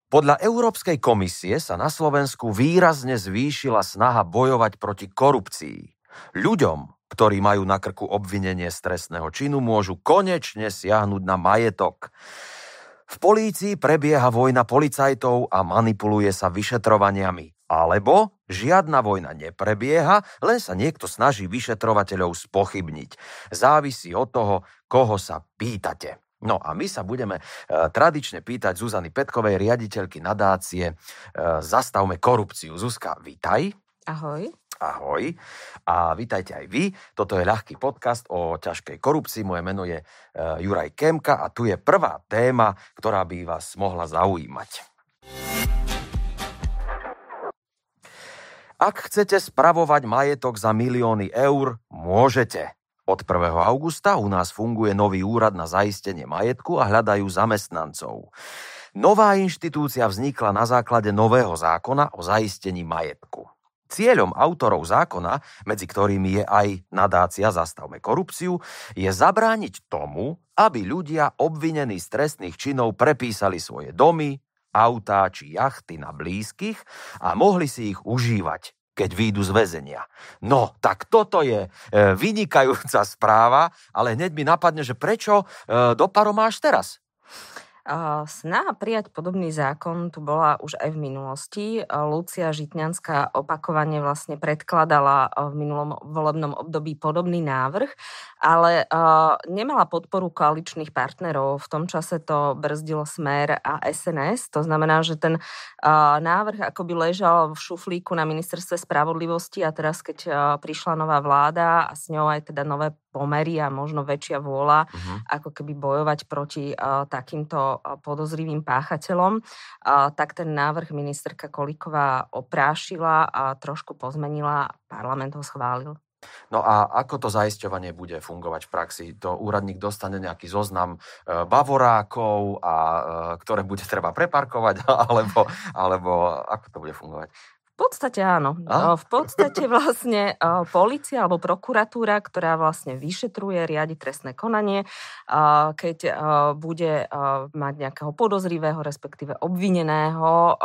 Podľa Európskej komisie sa na Slovensku výrazne zvýšila snaha bojovať proti korupcii. Ľuďom, ktorí majú na krku obvinenie z trestného činu, môžu konečne siahnuť na majetok. V polícii prebieha vojna policajtov a manipuluje sa vyšetrovaniami. Alebo žiadna vojna neprebieha, len sa niekto snaží vyšetrovateľov spochybniť. Závisí od toho, koho sa pýtate. No a my sa budeme tradične pýtať Zuzany Petkovej, riaditeľky nadácie Zastavme korupciu. Zuzka, vítaj. Ahoj. Ahoj. A vítajte aj vy. Toto je ľahký podcast o ťažkej korupcii. Moje meno je Juraj Kemka a tu je prvá téma, ktorá by vás mohla zaujímať. Ak chcete spravovať majetok za milióny eur, môžete. Od 1. augusta u nás funguje nový úrad na zaistenie majetku a hľadajú zamestnancov. Nová inštitúcia vznikla na základe nového zákona o zaistení majetku. Cieľom autorov zákona, medzi ktorými je aj nadácia Zastavme korupciu, je zabrániť tomu, aby ľudia obvinení z trestných činov prepísali svoje domy, autá či jachty na blízkych a mohli si ich užívať, keď výjdu z väzenia. No, tak toto je vynikajúca správa, ale hneď mi napadne, že prečo do paru máš teraz? Snaha prijať podobný zákon tu bola už aj v minulosti. Lucia Žitňanská opakovane vlastne predkladala v minulom volebnom období podobný návrh, ale nemala podporu koaličných partnerov. V tom čase to brzdilo Smer a SNS. To znamená, že ten návrh akoby ležal v šuflíku na ministerstve spravodlivosti a teraz, keď prišla nová vláda a s ňou aj teda nové pomery a možno väčšia vôľa, ako keby bojovať proti takýmto podozrivým páchateľom, tak ten návrh ministerka Kolíková oprášila a trošku pozmenila a parlament ho schválil. No a ako to zaisťovanie bude fungovať v praxi? To úradník dostane nejaký zoznam bavorákov, ktoré bude treba preparkovať, alebo ako to bude fungovať? V podstate áno. V podstate vlastne polícia alebo prokuratúra, ktorá vlastne vyšetruje, riadi trestné konanie, keď bude mať nejakého podozrivého, respektíve obvineného,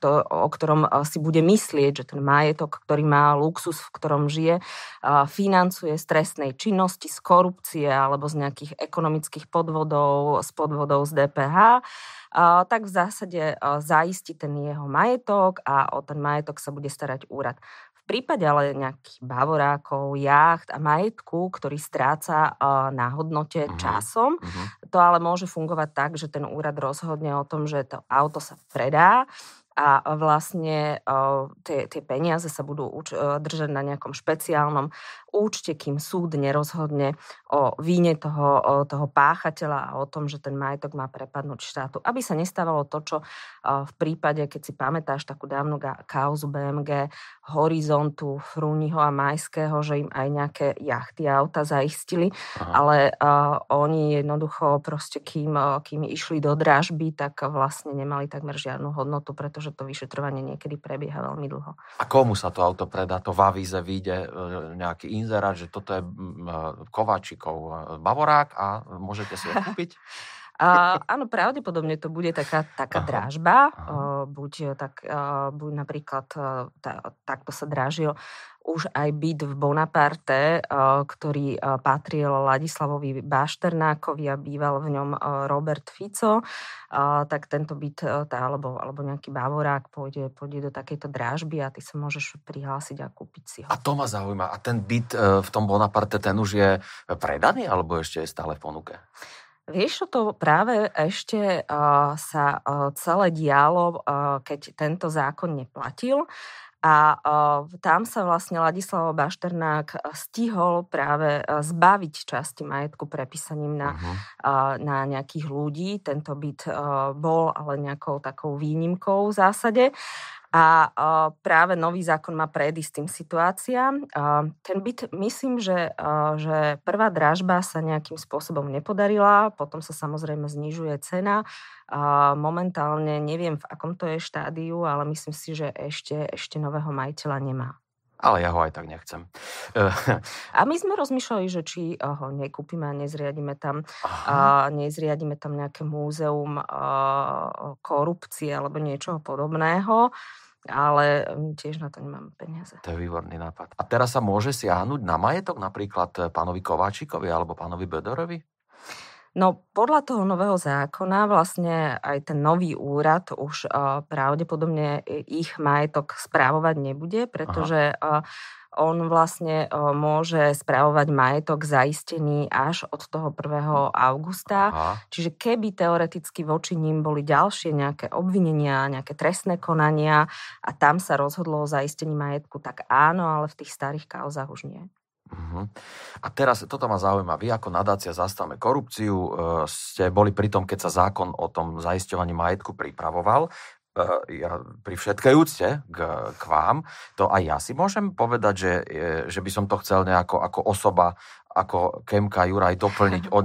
o ktorom si bude myslieť, že ten majetok, ktorý má, luxus, v ktorom žije, financuje z trestnej činnosti, z korupcie alebo z nejakých ekonomických podvodov, z podvodov z DPH, tak v zásade zaistí ten jeho majetok a o ten majetok sa bude starať úrad. V prípade ale nejakých bavorákov, jacht a majetku, ktorý stráca na hodnote časom, to ale môže fungovať tak, že ten úrad rozhodne o tom, že to auto sa predá a vlastne tie peniaze sa budú držať na nejakom špeciálnom účte, kým súd nerozhodne o víne toho páchateľa a o tom, že ten majetok má prepadnúť štátu. Aby sa nestávalo to, čo v prípade, keď si pamätáš takú dávnu kauzu BMG, Horizontu, Frúniho a Majského, že im aj nejaké jachty a auta zaistili, ale oni jednoducho proste, kým išli do dražby, tak vlastne nemali takmer žiadnu hodnotu, pretože to vyšetrovanie niekedy prebieha veľmi dlho. A komu sa to auto predá? To v avíze vyjde nejaký inzerát, že toto je Kováčikov bavorák a môžete si ho kúpiť? Áno, pravdepodobne to bude taká dražba. Buď napríklad takto sa dražil už aj byt v Bonaparte, ktorý patril Ladislavovi Bašternákovi a býval v ňom Robert Fico, tak tento byt alebo nejaký bavorák pôjde do takejto dražby a ty sa môžeš prihlásiť a kúpiť si ho. A to ma zaujíma. A ten byt v tom Bonaparte, ten už je predaný alebo ešte je stále v ponuke? Vieš, čo to práve ešte sa celé dialo, keď tento zákon neplatil. A tam sa vlastne Ladislav Bašternák stihol práve zbaviť časti majetku prepísaním na nejakých ľudí. Tento byt bol ale nejakou takou výnimkou v zásade. A práve nový zákon má predísť tým situáciám. Ten byt, myslím, že prvá dražba sa nejakým spôsobom nepodarila, potom sa samozrejme znižuje cena. Momentálne neviem, v akom to je štádiu, ale myslím si, že ešte nového majiteľa nemá. Ale ja ho aj tak nechcem. A my sme rozmýšľali, že či ho nekúpime a nezriadíme tam nejaké múzeum korupcie alebo niečoho podobného, ale tiež na to nemáme peniaze. To je výborný nápad. A teraz sa môže siahnuť na majetok napríklad pánovi Kováčikovi alebo pánovi Bödörovi? No podľa toho nového zákona vlastne aj ten nový úrad už pravdepodobne ich majetok správovať nebude, pretože on vlastne môže správovať majetok zaistený až od toho 1. augusta. Aha. Čiže keby teoreticky voči ním boli ďalšie nejaké obvinenia, nejaké trestné konania a tam sa rozhodlo o zaistení majetku, tak áno, ale v tých starých kauzách už nie. A teraz, toto ma zaujíma, vy ako nadácia Zastavme korupciu ste boli pri tom, keď sa zákon o tom zaisťovaní majetku pripravoval. Ja pri všetkej úcte k vám, to aj ja si môžem povedať, že by som to chcel nejako ako osoba, ako Kemka Juraj doplniť o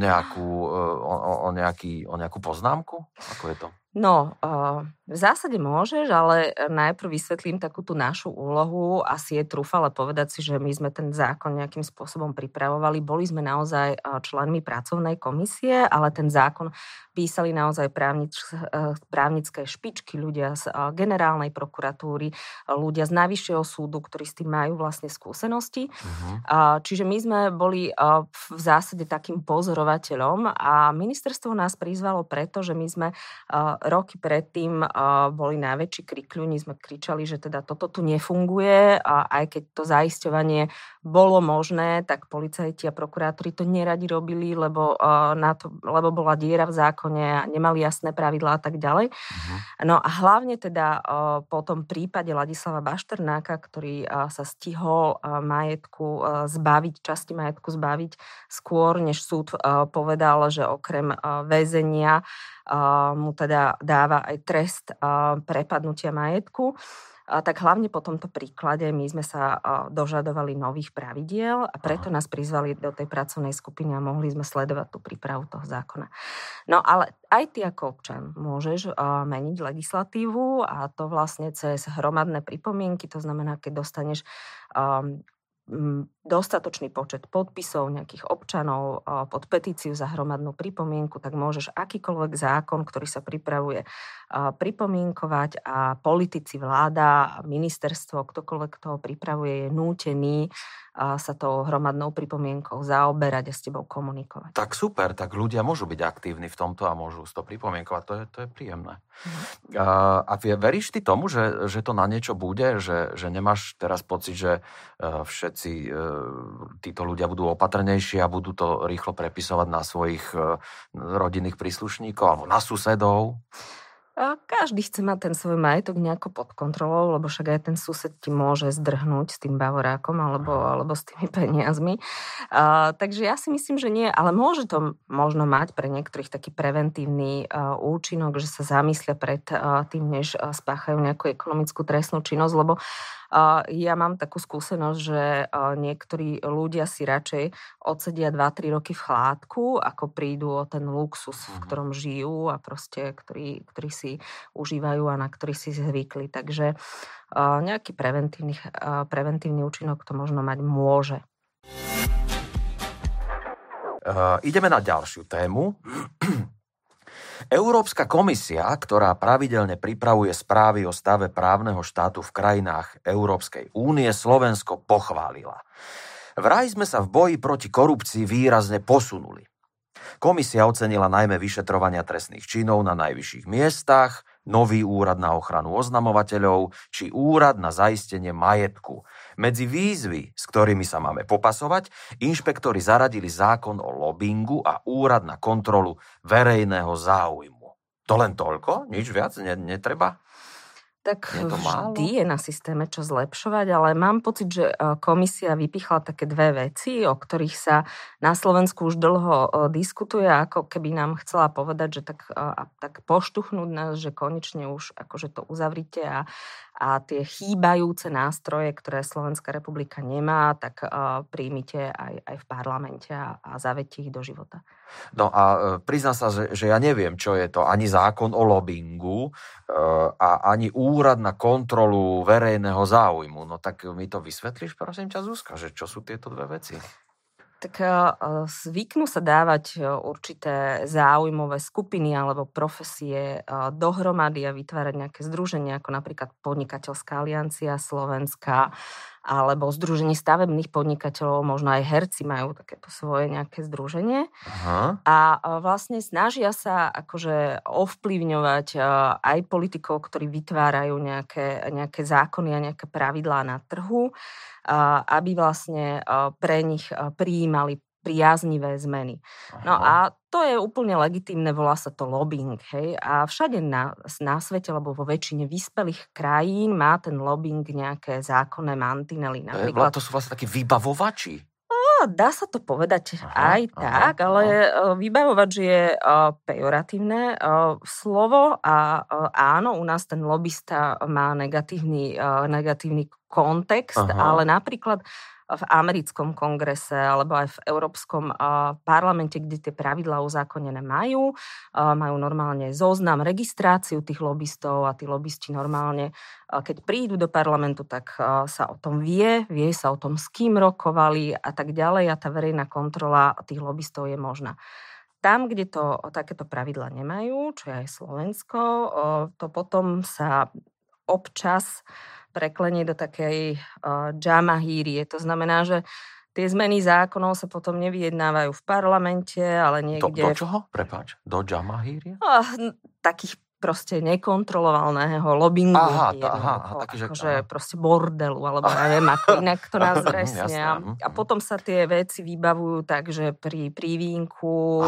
nejakú poznámku? Ako je to? No, v zásade môžeš, ale najprv vysvetlím takú tú našu úlohu. Asi je trúfale povedať si, že my sme ten zákon nejakým spôsobom pripravovali. Boli sme naozaj členmi pracovnej komisie, ale ten zákon písali naozaj právnické špičky, ľudia z generálnej prokuratúry, ľudia z najvyššieho súdu, ktorí s tým majú vlastne skúsenosti. Čiže my sme boli v zásade takým pozorovateľom a ministerstvo nás prizvalo preto, že my sme roky predtým boli najväčší krikľuni, sme kričali, že teda toto tu nefunguje a aj keď to zaisťovanie bolo možné, tak policajti a prokurátori to neradi robili, lebo bola diera v zákone a nemali jasné pravidlá a tak ďalej. No a hlavne teda po tom prípade Ladislava Bašternáka, ktorý sa stihol časti majetku zbaviť skôr, než súd povedal, že okrem väzenia mu teda dáva aj trest prepadnutia majetku. Tak hlavne po tomto príklade my sme sa dožadovali nových pravidiel a preto nás prizvali do tej pracovnej skupiny a mohli sme sledovať tú prípravu toho zákona. No ale aj ty ako občan môžeš meniť legislatívu a to vlastne cez hromadné pripomienky, to znamená, keď dostaneš dostatočný počet podpisov nejakých občanov pod petíciu za hromadnú pripomienku, tak môžeš akýkoľvek zákon, ktorý sa pripravuje, pripomienkovať a politici, vláda, ministerstvo, ktokoľvek toho pripravuje, je nútený sa tou hromadnou pripomienkou zaoberať a s tebou komunikovať. Tak super, tak ľudia môžu byť aktívni v tomto a môžu to pripomienkovať, to je príjemné. A veríš ty tomu, že to na niečo bude, že nemáš teraz pocit, že všetci títo ľudia budú opatrnejší a budú to rýchlo prepisovať na svojich rodinných príslušníkov alebo na susedov? Každý chce mať ten svoj majetok nejako pod kontrolou, lebo však aj ten sused ti môže zdrhnúť s tým bavorákom alebo s tými peniazmi. Takže ja si myslím, že nie, ale môže to možno mať pre niektorých taký preventívny účinok, že sa zamyslia pred tým, než spáchajú nejakú ekonomickú trestnú činnosť, lebo ja mám takú skúsenosť, že niektorí ľudia si radšej odsedia 2-3 roky v chládku, ako prídu o ten luxus, v ktorom žijú a proste, ktorý si užívajú a na ktorý si zvykli. Takže nejaký preventívny účinok to možno mať môže. Ideme na ďalšiu tému. Európska komisia, ktorá pravidelne pripravuje správy o stave právneho štátu v krajinách Európskej únie, Slovensko pochválila. Vraj sme sa v boji proti korupcii výrazne posunuli. Komisia ocenila najmä vyšetrovania trestných činov na najvyšších miestach, nový úrad na ochranu oznamovateľov či úrad na zaistenie majetku. Medzi výzvy, s ktorými sa máme popasovať, inšpektori zaradili zákon o lobingu a úrad na kontrolu verejného záujmu. To len toľko? Nič viac netreba? Tak vždy je na systéme čo zlepšovať, ale mám pocit, že komisia vypichla také dve veci, o ktorých sa na Slovensku už dlho diskutuje, ako keby nám chcela povedať, že tak poštuchnúť nás, že konečne už akože to uzavrite a a tie chýbajúce nástroje, ktoré Slovenská republika nemá, tak príjmite aj v parlamente a zavedte ich do života. No a priznám sa, že ja neviem, čo je to ani zákon o lobingu a ani úrad na kontrolu verejného záujmu. No tak mi to vysvetlíš, prosím ťa, Zuzka, že čo sú tieto dve veci? Tak zvyknú sa dávať určité záujmové skupiny alebo profesie dohromady a vytvárať nejaké združenia, ako napríklad Podnikateľská aliancia Slovenska alebo Združenie stavebných podnikateľov, možno aj herci majú takéto svoje nejaké združenie. Aha. A vlastne snažia sa akože ovplyvňovať aj politikov, ktorí vytvárajú nejaké zákony a nejaké pravidlá na trhu, aby vlastne pre nich prijímali priaznivé zmeny. No a to je úplne legitímne, volá sa to lobbying. Hej? A všade na svete, alebo vo väčšine vyspelých krajín má ten lobbying nejaké zákonné mantinely. Napríklad to sú vlastne takí vybavovači. Dá sa to povedať aj tak, ale vybavovať je pejoratívne slovo a áno, u nás ten lobista má negatívny kontext, ale napríklad v americkom kongrese alebo aj v Európskom parlamente, kde tie pravidlá uzákonené majú normálne zoznam, registráciu tých lobistov a tí lobisti normálne, keď prídu do parlamentu, tak sa o tom vie sa o tom, s kým rokovali a tak ďalej a tá verejná kontrola tých lobistov je možná. Tam, kde to takéto pravidlá nemajú, čo je aj Slovensko, to potom sa občas preklenie do takej džamahírie. To znamená, že tie zmeny zákonov sa potom nevyjednávajú v parlamente, ale niekde... Do čoho? Prepáč. Do džamahírie? Takých proste nekontrolovaného lobbingu. Takže proste bordelu, alebo neviem, ako inak to nazvesne. A potom sa tie veci vybavujú tak, že pri vínku,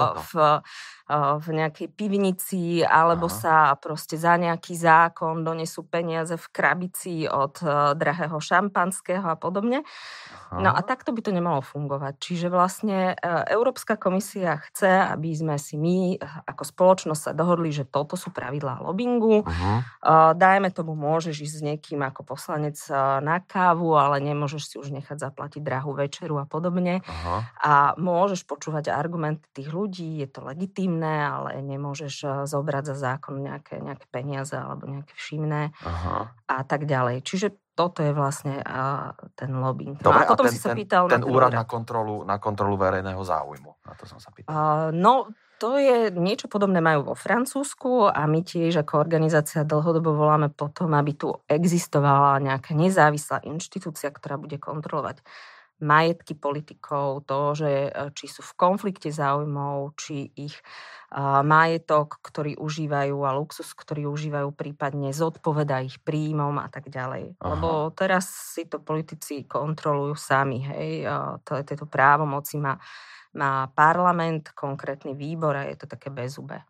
v nejakej pivnici, alebo sa proste za nejaký zákon donesú peniaze v krabici od drahého šampanského a podobne. No a takto by to nemalo fungovať. Čiže vlastne Európska komisia chce, aby sme si my ako spoločnosť sa dohodli, že toto sú pravidlá lobbingu. Dajme tomu, môžeš ísť s niekým ako poslanec na kávu, ale nemôžeš si už nechať zaplatiť drahú večeru a podobne. A môžeš počúvať argumenty tých ľudí, je to legitímne, ale nemôžeš zobrať za zákon nejaké peniaze alebo nejaké všimné a tak ďalej. Čiže toto je vlastne ten lobbying. Dobre, a potom si sa pýtal ten úrad na kontrolu verejného záujmu. Na to som sa pýtal. To je niečo podobné majú vo Francúzsku a my tiež ako organizácia dlhodobo voláme potom, aby tu existovala nejaká nezávislá inštitúcia, ktorá bude kontrolovať majetky politikov, to, že či sú v konflikte záujmov, či ich majetok, ktorý užívajú a luxus, ktorý užívajú, prípadne zodpovedá ich príjmom a tak ďalej. Lebo teraz si to politici kontrolujú sami, hej. Tieto právomoci má parlament, konkrétny výbor a je to také bezzubé.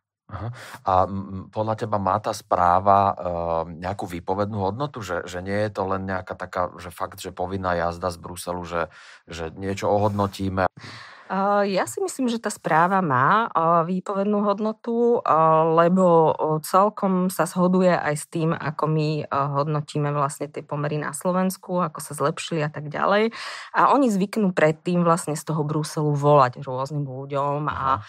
A podľa teba má tá správa nejakú výpovednú hodnotu? Že nie je to len nejaká taká, že fakt, že povinná jazda z Bruselu, že niečo ohodnotíme? Ja si myslím, že tá správa má výpovednú hodnotu, lebo celkom sa zhoduje aj s tým, ako my hodnotíme vlastne tie pomery na Slovensku, ako sa zlepšili a tak ďalej. A oni zvyknú predtým vlastne z toho Bruselu volať rôznym ľuďom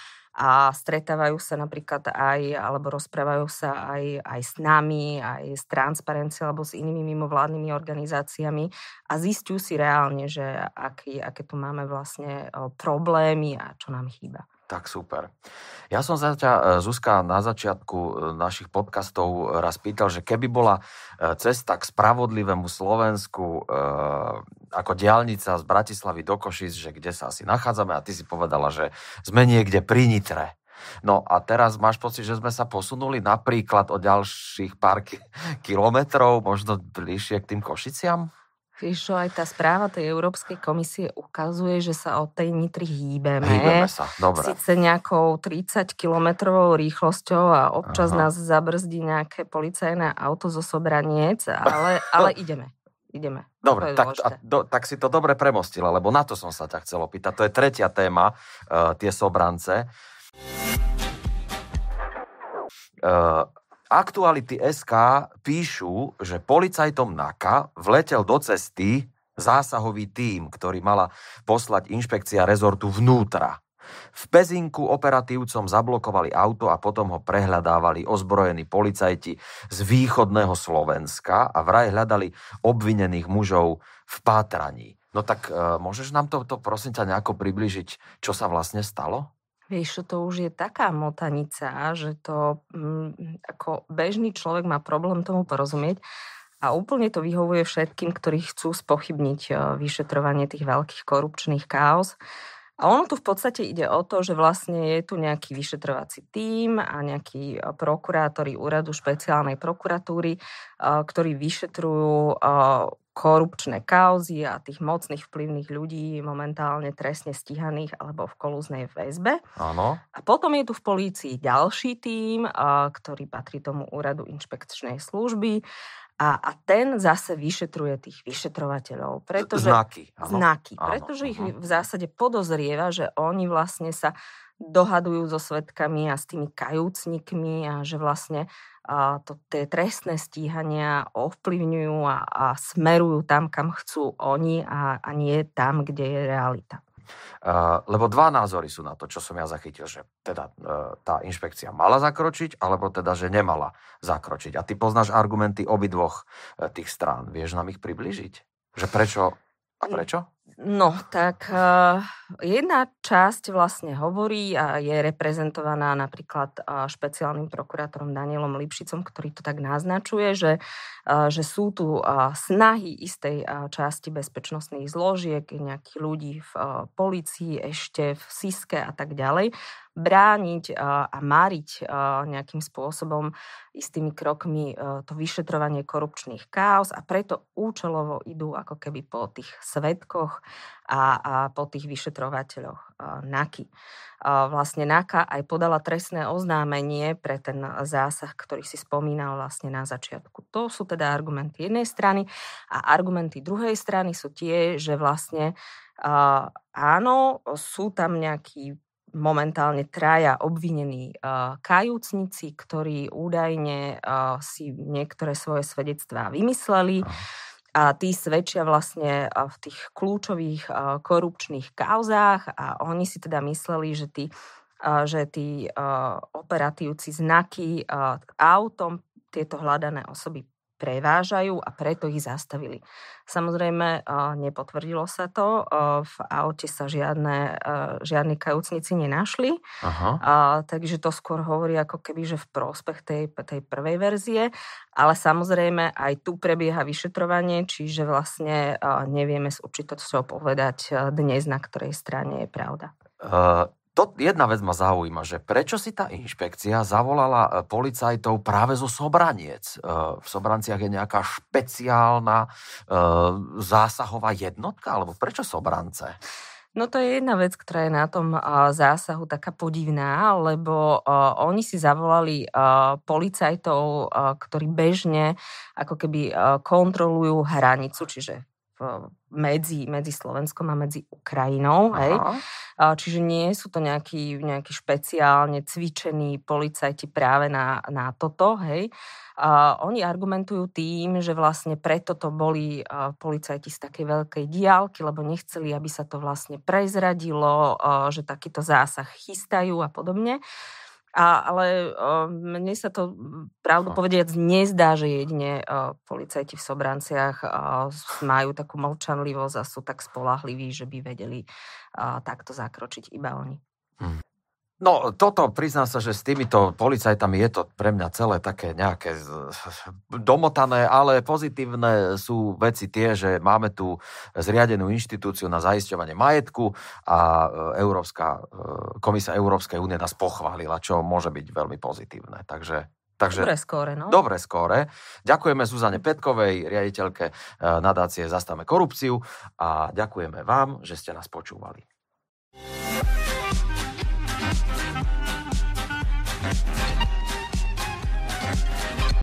a stretávajú sa napríklad alebo rozprávajú sa aj s nami, aj s Transparency alebo s inými mimovládnymi organizáciami a zistujú si reálne, že aké tu máme vlastne problémy a čo nám chýba. Tak super. Ja som sa ťa, Zuzka, na začiatku našich podcastov raz pýtal, že keby bola cesta k spravodlivému Slovensku ako diaľnica z Bratislavy do Košíc, že kde sa asi nachádzame a ty si povedala, že sme niekde pri Nitre. No a teraz máš pocit, že sme sa posunuli napríklad o ďalších pár kilometrov, možno bližšie k tým Košiciam? Vieš, aj tá správa tej Európskej komisie ukazuje, že sa od tej Nitry hýbeme. Hýbeme sa, dobre. Sice nejakou 30-kilometrovou rýchlosťou a občas nás zabrzdí nejaké policajné auto zo Sobraniec, ale ideme. Dobre, tak si to dobre premostila, lebo na to som sa ťa chcel opýtať. To je tretia téma, tie Sobrance. Aktuality.sk píšu, že policajtom NAKA vletel do cesty zásahový tím, ktorý mala poslať inšpekcia rezortu vnútra. V Pezinku operatívcom zablokovali auto a potom ho prehľadávali ozbrojení policajti z východného Slovenska a vraj hľadali obvinených mužov v pátraní. No tak môžeš nám to prosím ťa nejako priblížiť, čo sa vlastne stalo? Vieš, to už je taká motanica, že to ako bežný človek má problém tomu porozumieť a úplne to vyhovuje všetkým, ktorí chcú spochybniť vyšetrovanie tých veľkých korupčných káuz. A ono tu v podstate ide o to, že vlastne je tu nejaký vyšetrovací tím a nejakí prokurátori úradu špeciálnej prokuratúry, ktorí vyšetrujú korupčné kauzy a tých mocných vplyvných ľudí momentálne trestne stíhaných alebo v kolúznej väzbe. Áno. A potom je tu v polícii ďalší tím, ktorý patrí tomu úradu inšpekčnej služby a ten zase vyšetruje tých vyšetrovateľov. Znaky. Znaky. Pretože ich v zásade podozrieva, že oni vlastne sa dohadujú so svedkami a s tými kajúcnikmi a že vlastne tie trestné stíhania ovplyvňujú a smerujú tam, kam chcú oni a nie tam, kde je realita. Lebo dva názory sú na to, čo som ja zachytil, že teda tá inšpekcia mala zakročiť, alebo teda, že nemala zakročiť. A ty poznáš argumenty obidvoch tých strán. Vieš nám ich približiť? Že prečo a prečo? No, tak jedna časť vlastne hovorí a je reprezentovaná napríklad špeciálnym prokurátorom Danielom Lipšicom, ktorý to tak naznačuje, že sú tu snahy istej časti bezpečnostných zložiek, nejakých ľudí v polícii, ešte v SIS-ke a tak ďalej, brániť a máriť nejakým spôsobom istými krokmi to vyšetrovanie korupčných káuz a preto účelovo idú ako keby po tých svedkoch a po tých vyšetrovateľoch NAKY. Vlastne NAKA aj podala trestné oznámenie pre ten zásah, ktorý si spomínal vlastne na začiatku. To sú teda argumenty jednej strany a argumenty druhej strany sú tie, že vlastne áno, sú tam nejakí momentálne traja obvinení kajúcnici, ktorí údajne si niektoré svoje svedectvá vymysleli a tí svedčia vlastne v tých kľúčových korupčných kauzách a oni si teda mysleli, že tí operatívci znaky autom tieto hľadané osoby prevážajú a preto ich zastavili. Samozrejme, nepotvrdilo sa to. V aute sa žiadni kajúcnici nenašli. Takže to skôr hovorí ako keby, že v prospech tej prvej verzie. Ale samozrejme, aj tu prebieha vyšetrovanie, čiže vlastne nevieme s určitosťou povedať dnes, na ktorej strane je pravda. Jedna vec ma zaujíma, že prečo si tá inšpekcia zavolala policajtov práve zo Sobraniec? V Sobranciach je nejaká špeciálna zásahová jednotka? Alebo prečo Sobrance? No to je jedna vec, ktorá je na tom zásahu taká podivná, lebo oni si zavolali policajtov, ktorí bežne ako keby kontrolujú hranicu, čiže medzi Slovenskom a medzi Ukrajinou. Hej. Čiže nie sú to nejakí špeciálne cvičení policajti práve na toto. Hej. Oni argumentujú tým, že vlastne preto to boli policajti z takej veľkej diaľky, lebo nechceli, aby sa to vlastne prezradilo, že takýto zásah chystajú a podobne. Ale mne sa to pravdu povediac nezdá, že jedine policajti v Sobranciach majú takú mlčanlivosť a sú tak spoľahliví, že by vedeli takto zakročiť iba oni. No toto, priznám sa, že s týmito policajtami je to pre mňa celé také nejaké domotané, ale pozitívne sú veci tie, že máme tu zriadenú inštitúciu na zaisťovanie majetku a Komisia Európskej únie nás pochválila, čo môže byť veľmi pozitívne. Takže Dobré skóre, no? Dobré skóre. Ďakujeme Zuzane Petkovej, riaditeľke nadácie Zastavme korupciu a ďakujeme vám, že ste nás počúvali.